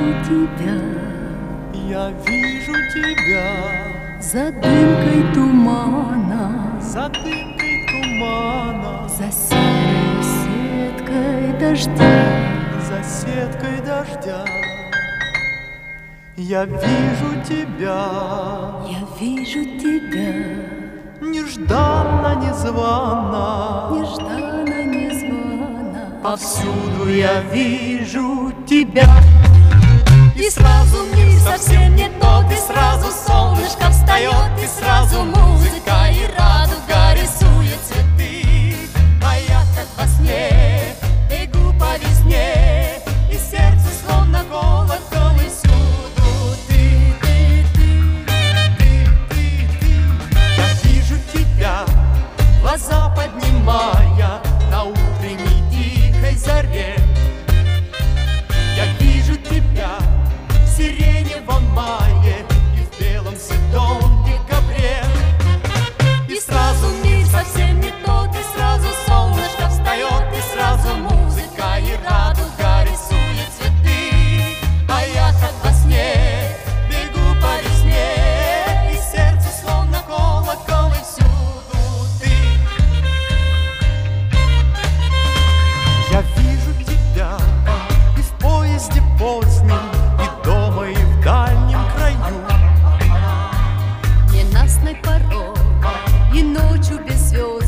вижу тебя, я вижу тебя за дымкой тумана, за дымкой тумана, за серой сеткой дождя, за сеткой дождя. Я вижу тебя, я вижу тебя, нежданно, незвано, нежданно, незвано. повсюду я вижу тебя. И сразу мир совсем не тот, и сразу солнышко встает, и сразу музыка и радуга рисует цветы. А я как во сне бегу по весне, и сердце словно колокол, и всюду ты, ты, ты, ты, ты, ты. Я вижу тебя, глаза поднимая на утренней тихой заре. Я вижу тебя в сиреневом мае и в белом седом декабре. И сразу мир совсем не тот, и сразу солнышко встает, и сразу музыка и радуга рисует цветы. А я как во сне бегу по весне, и сердце словно колокол, и всюду ты. Я вижу тебя и в поезде позднем, и дома, и в дальнем краю. Ненастный порог и ночью без звезд.